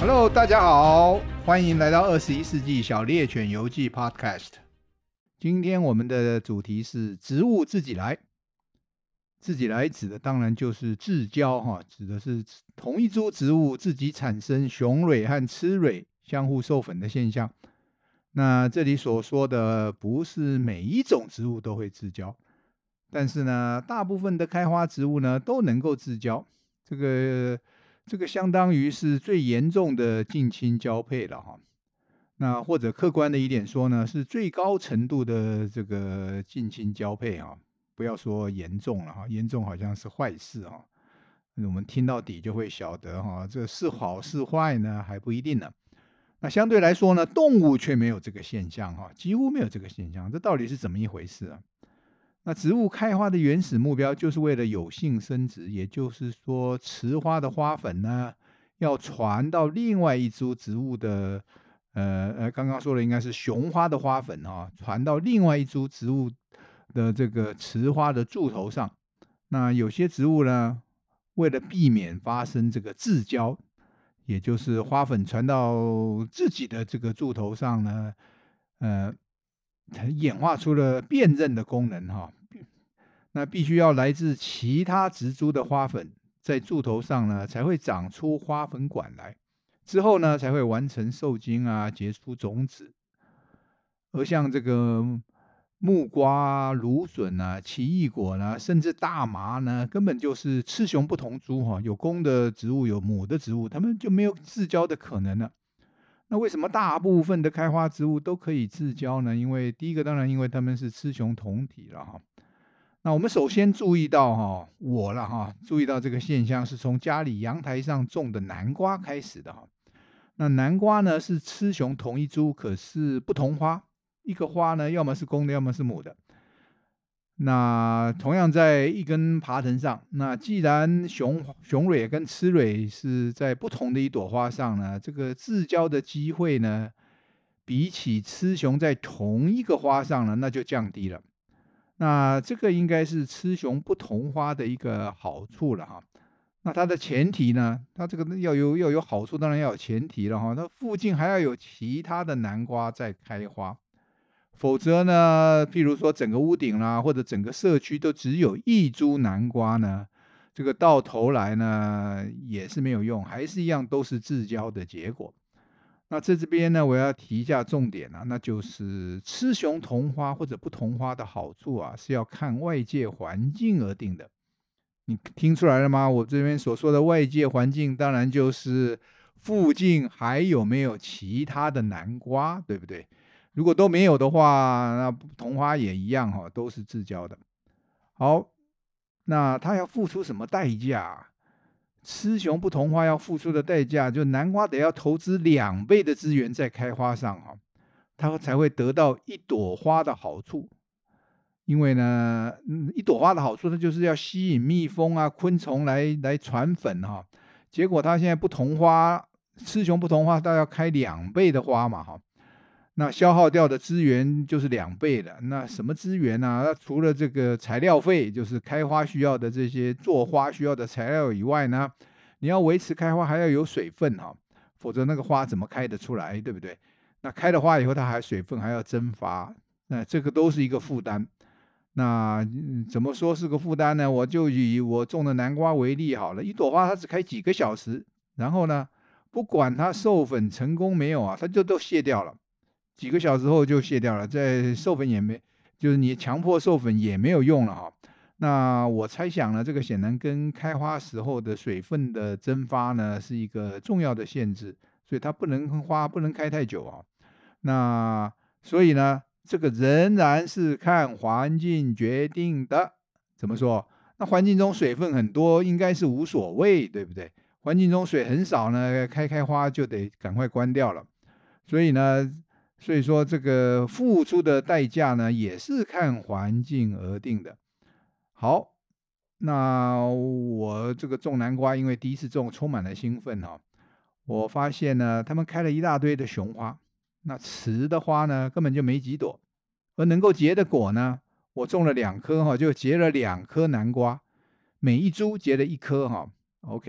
Hello， 大家好，欢迎来到21世纪小猎犬游记 Podcast。今天我们的主题是植物自己来。自己来指的当然就是自交，指的是同一株植物自己产生雄蕊和雌蕊相互授粉的现象。那这里所说的不是每一种植物都会自交，但是呢，大部分的开花植物呢都能够自交。这个相当于是最严重的近亲交配了哈。那或者客观的一点说呢，是最高程度的这个近亲交配哈。不要说严重了哈，严重好像是坏事哈。我们听到底就会晓得哈，这是好是坏呢还不一定呢。那相对来说呢，动物却没有这个现象哈，几乎没有这个现象，这到底是怎么一回事啊？那植物开花的原始目标就是为了有性生殖，也就是说，雌花的花粉呢，要传到另外一株植物的，刚刚说的应该是雄花的花粉哈，传到另外一株植物的这个雌花的柱头上。那有些植物呢，为了避免发生这个自交，也就是花粉传到自己的这个柱头上呢，呃，演化出了辨认的功能哈。那必须要来自其他植株的花粉，在柱头上呢，才会长出花粉管来，之后呢，才会完成受精啊，结出种子。而像这个木瓜、芦笋啊、奇异果呢，甚至大麻呢，根本就是雌雄不同株哈，有公的植物，有母的植物，它们就没有自交的可能了。那为什么大部分的开花植物都可以自交呢？因为第一个，当然因为它们是雌雄同体了哈。那我们首先注意到注意到这个现象是从家里阳台上种的南瓜开始的哈。那南瓜呢是雌雄同一株，可是不同花，一个花呢要么是公的，要么是母的。那同样在一根爬藤上，那既然雄蕊跟雌蕊是在不同的一朵花上呢，这个自交的机会呢，比起雌雄在同一个花上呢，那就降低了。那这个应该是雌雄不同花的一个好处了哈。那它的前提呢，它这个要有好处，当然要有前提了哈。它附近还要有其他的南瓜在开花，否则呢，譬如说整个屋顶啦，或者整个社区都只有一株南瓜呢，这个到头来呢也是没有用，还是一样都是自交的结果。那在这边呢，我要提一下重点啊，那就是雌雄同花或者不同花的好处啊，是要看外界环境而定的。你听出来了吗？我这边所说的外界环境，当然就是附近还有没有其他的南瓜，对不对？如果都没有的话，那同花也一样哈，都是自交的。好，那它要付出什么代价啊？雌雄不同花要付出的代价，就南瓜得要投资2倍的资源在开花上哈，它才会得到一朵花的好处。因为呢，一朵花的好处，它就是要吸引蜜蜂啊、昆虫来传粉哈。结果它现在不同花，雌雄不同花，它要开2倍的花嘛哈。那消耗掉的资源就是2倍的。那什么资源呢？那除了这个材料费，就是开花需要的这些做花需要的材料以外呢，你要维持开花还要有水分哈，否则那个花怎么开得出来，对不对？那开了花以后，它还水分还要蒸发，那这个都是一个负担。那怎么说是个负担呢？我就以我种的南瓜为例好了，一朵花它只开几个小时，然后呢，不管它授粉成功没有啊，它就都卸掉了。几个小时后就卸掉了，在授粉也没，就是你强迫授粉也没有用了哈。那我猜想呢，这个显然跟开花时候的水分的蒸发呢是一个重要的限制，所以它花不能开太久啊。那所以呢，这个仍然是看环境决定的。怎么说？那环境中水分很多，应该是无所谓，对不对？环境中水很少呢，开花就得赶快关掉了。所以说这个付出的代价呢，也是看环境而定的。好，那我这个种南瓜，因为第一次种，充满了兴奋哈。我发现呢，他们开了一大堆的雄花，那雌的花呢，根本就没几朵，而能够结的果呢，我种了2颗哈，就结了2颗南瓜，每一株结了1颗哈。OK，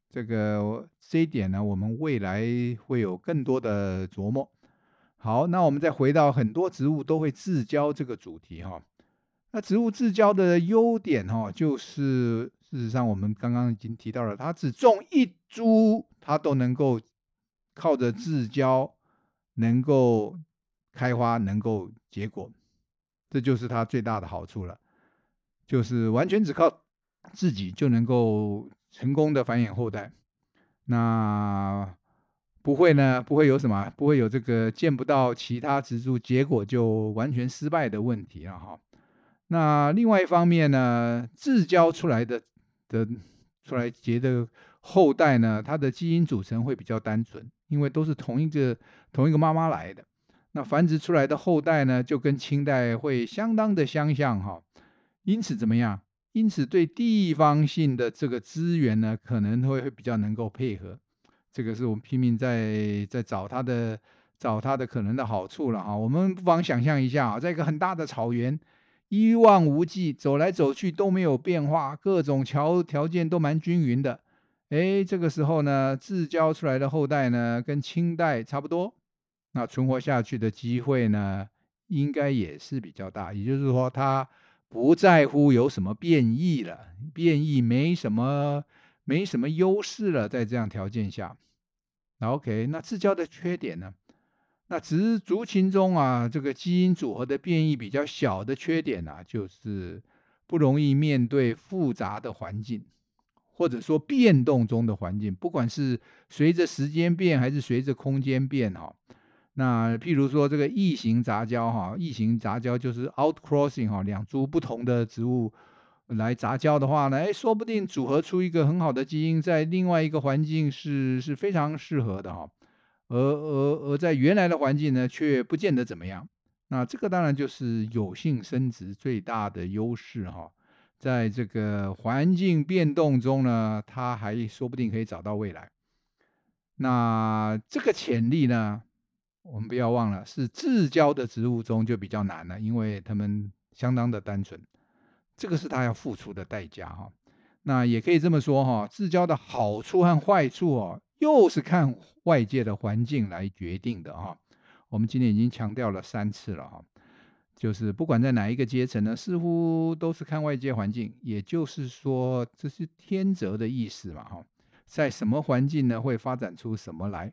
这一点呢，我们未来会有更多的琢磨。好，那我们再回到很多植物都会自交这个主题哈。那植物自交的优点哈，就是事实上我们刚刚已经提到了，它只种一株，它都能够靠着自交能够开花，能够结果，这就是它最大的好处了，就是完全只靠自己就能够成功的繁衍后代。那不会有什么，不会有这个见不到其他植株结果就完全失败的问题了哈。那另外一方面呢，自交的出来结的后代呢，它的基因组成会比较单纯，因为都是同一个妈妈来的。那繁殖出来的后代呢，就跟清代会相当的相像哈。因此怎么样？因此对地方性的这个资源呢，可能会比较能够配合。这个是我们拼命在找它的可能的好处了哈。我们不妨想象一下啊，在一个很大的草原，一望无际，走来走去都没有变化，各种条件都蛮均匀的。这个时候呢，自交出来的后代呢，跟清代差不多，那存活下去的机会呢，应该也是比较大。也就是说，它不在乎有什么变异了，变异没什么优势了，在这样条件下。那 OK， 那自交的缺点呢？那族群中啊，这个基因组合的变异比较小的缺点啊，就是不容易面对复杂的环境，或者说变动中的环境，不管是随着时间变还是随着空间变哈。那譬如说这个异型杂交哈，异型杂交就是 outcrossing 哈，两株不同的植物来杂交的话呢，说不定组合出一个很好的基因，在另外一个环境是非常适合的哈。而在原来的环境呢，却不见得怎么样。那这个当然就是有性生殖最大的优势哈。在这个环境变动中呢，它还说不定可以找到未来。那这个潜力呢，我们不要忘了，是自交的植物中就比较难了，因为它们相当的单纯，这个是它要付出的代价哈。那也可以这么说哈，自交的好处和坏处哦，又是看外界的环境来决定的哈。我们今天已经强调了3次了哈，就是不管在哪一个阶层呢，似乎都是看外界环境，也就是说这是天择的意思嘛哈。在什么环境呢，会发展出什么来？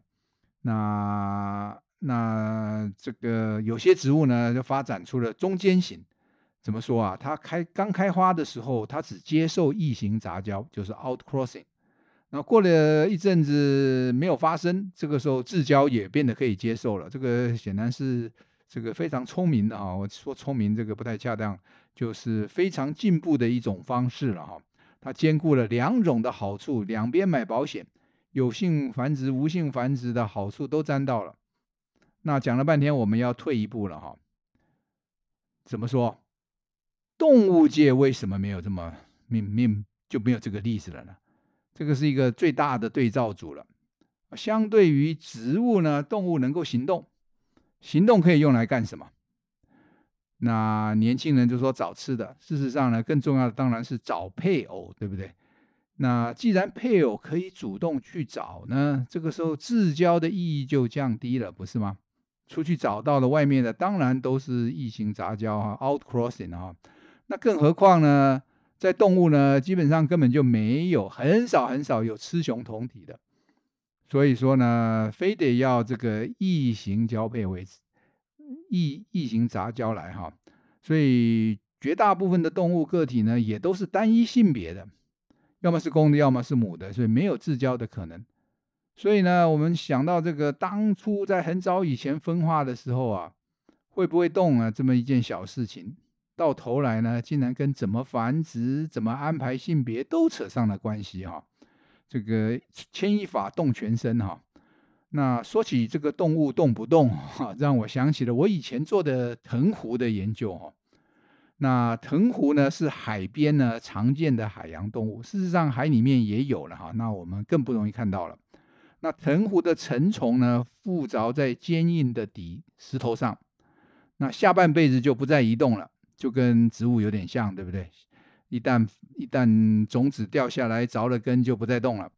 那这个有些植物呢，就发展出了中间型。怎么说啊？它刚开花的时候，它只接受异型杂交，就是 outcrossing。那过了一阵子没有发生，这个时候自交也变得可以接受了。这个显然是这个非常聪明的啊！我说聪明这个不太恰当，就是非常进步的一种方式了哈。它兼顾了两种的好处，两边买保险，有性繁殖、无性繁殖的好处都沾到了。那讲了半天，我们要退一步了哈。怎么说？动物界为什么没有这么就没有这个例子了呢？这个是一个最大的对照组了。相对于植物呢，动物能够行动，行动可以用来干什么？那年轻人就说找吃的，事实上呢，更重要的当然是找配偶，对不对？那既然配偶可以主动去找呢，这个时候自交的意义就降低了，不是吗？出去找到了外面的，当然都是异型杂交啊 ，outcrossing 啊。那更何况呢，在动物呢，基本上根本就没有，很少有雌雄同体的。所以说呢，非得要这个异型交配为止，异型杂交来哈。所以绝大部分的动物个体呢，也都是单一性别的，要么是公的，要么是母的，所以没有自交的可能。所以呢，我们想到这个当初在很早以前分化的时候啊，会不会动啊，这么一件小事情，到头来呢，竟然跟怎么繁殖、怎么安排性别都扯上了关系哈。这个牵一发动全身哈。那说起这个动物动不动哈，让我想起了我以前做的藤壶的研究哈。那藤壶呢是海边呢常见的海洋动物，事实上海里面也有了哈，那我们更不容易看到了。那藤壶的成虫呢附着在坚硬的石头上，那下半辈子就不再移动了，就跟植物有点像，对不对？一旦种子掉下来着了根就不再动了。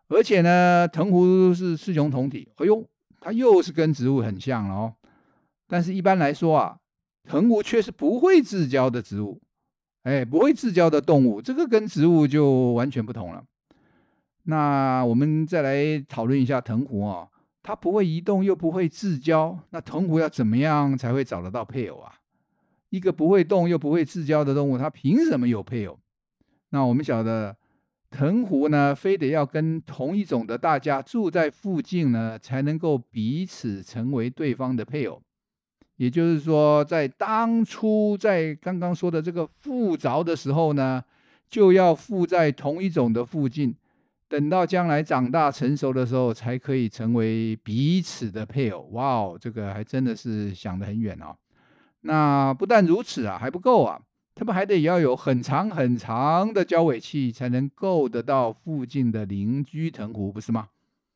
而且呢，藤壶是四雄同体，哎呦，它又是跟植物很像了哦。但是一般来说啊，藤壶却是不会自交的植物，不会自交的动物，这个跟植物就完全不同了。那我们再来讨论一下藤壶啊，它不会移动又不会自交，那藤壶要怎么样才会找得到配偶啊？一个不会动又不会自交的动物，它凭什么有配偶？那我们晓得藤壶呢，非得要跟同一种的大家住在附近呢，才能够彼此成为对方的配偶。也就是说，在当初在刚刚说的这个附着的时候呢，就要附在同一种的附近，等到将来长大成熟的时候，才可以成为彼此的配偶。哇哦，这个还真的是想得很远哦。那不但如此啊，还不够啊，他们还得要有很长很长的交尾器，才能够得到附近的邻居藤壶，不是吗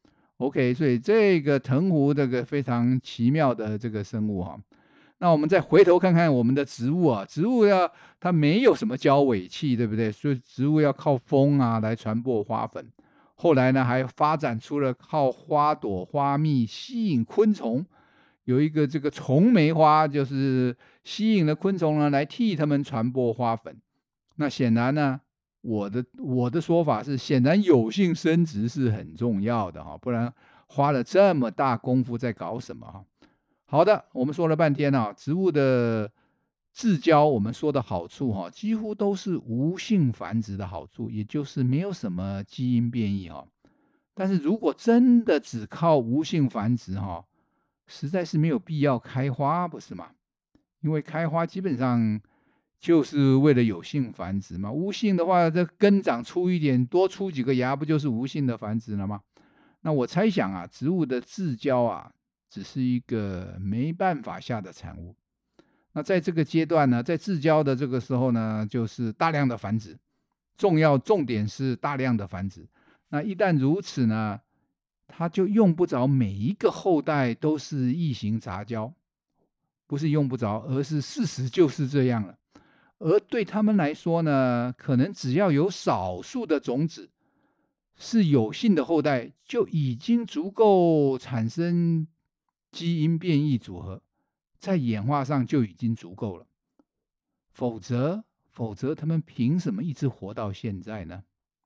？OK， 所以这个藤壶这个非常奇妙的这个生物哈。那我们再回头看看我们的植物啊，植物它没有什么交尾器，对不对？所以植物要靠风啊来传播花粉。后来呢，还发展出了靠花朵花蜜吸引昆虫，有一个这个虫媒花，就是吸引了昆虫呢来替它们传播花粉。那显然呢，我的说法是，显然有性生殖是很重要的哈，不然花了这么大功夫在搞什么哈？好的，我们说了半天啊，植物的自交，我们说的好处哈，几乎都是无性繁殖的好处，也就是没有什么基因变异哈。但是如果真的只靠无性繁殖哈，实在是没有必要开花，不是吗？因为开花基本上就是为了有性繁殖嘛，无性的话，这根长粗一点，多出几个芽，不就是无性的繁殖了吗？那我猜想啊，植物的自交啊，只是一个没办法下的产物。那在这个阶段呢，在自交的这个时候呢，就是大量的繁殖，重点是大量的繁殖。那一旦如此呢，它就用不着每一个后代都是异形杂交，不是用不着，而是事实就是这样了。而对他们来说呢，可能只要有少数的种子是有性的后代，就已经足够产生基因变异组合，在演化上就已经足够了。否则他们凭什么一直活到现在呢？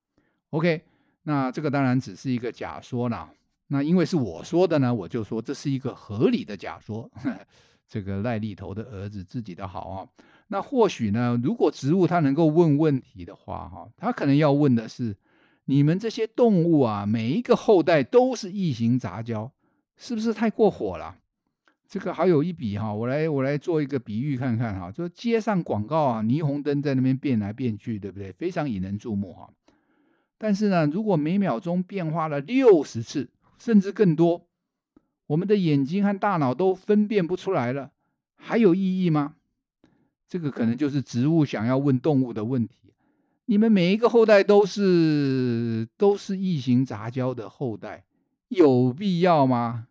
OK， 那这个当然只是一个假说啦。那因为是我说的呢，我就说这是一个合理的假说。这个赖利头的儿子自己的好啊。那或许呢，如果植物它能够问问题的话，它可能要问的是，你们这些动物啊，每一个后代都是异形杂交，是不是太过火了？这个还有一比哈，我来做一个比喻看看哈，就街上广告啊，霓虹灯在那边变来变去，对不对？非常引人注目哈。但是呢，如果每秒钟变化了60次，甚至更多，我们的眼睛和大脑都分辨不出来了，还有意义吗？这个可能就是植物想要问动物的问题。你们每一个后代都是异形杂交的后代，有必要吗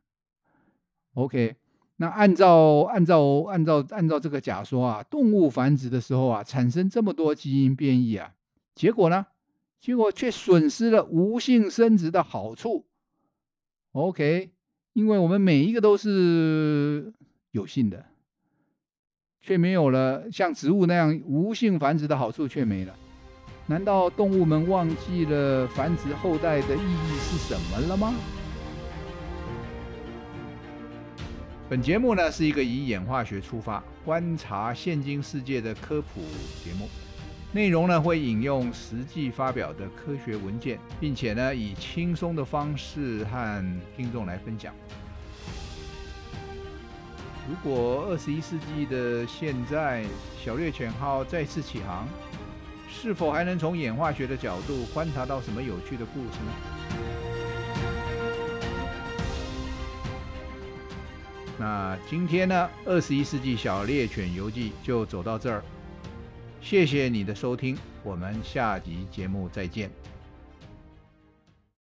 ？OK， 那按照这个假说啊，动物繁殖的时候啊，产生这么多基因变异啊，结果呢？结果却损失了无性生殖的好处。OK， 因为我们每一个都是有性的，却没有了像植物那样无性繁殖的好处却没了。难道动物们忘记了繁殖后代的意义是什么了吗？本节目呢是一个以演化学出发，观察现今世界的科普节目。内容呢会引用实际发表的科学文件，并且呢以轻松的方式和听众来分享。如果21世纪的现在，小猎犬号再次起航，是否还能从演化学的角度观察到什么有趣的故事呢？那今天呢，21世纪小猎犬游记就走到这儿。谢谢你的收听，我们下集节目再见。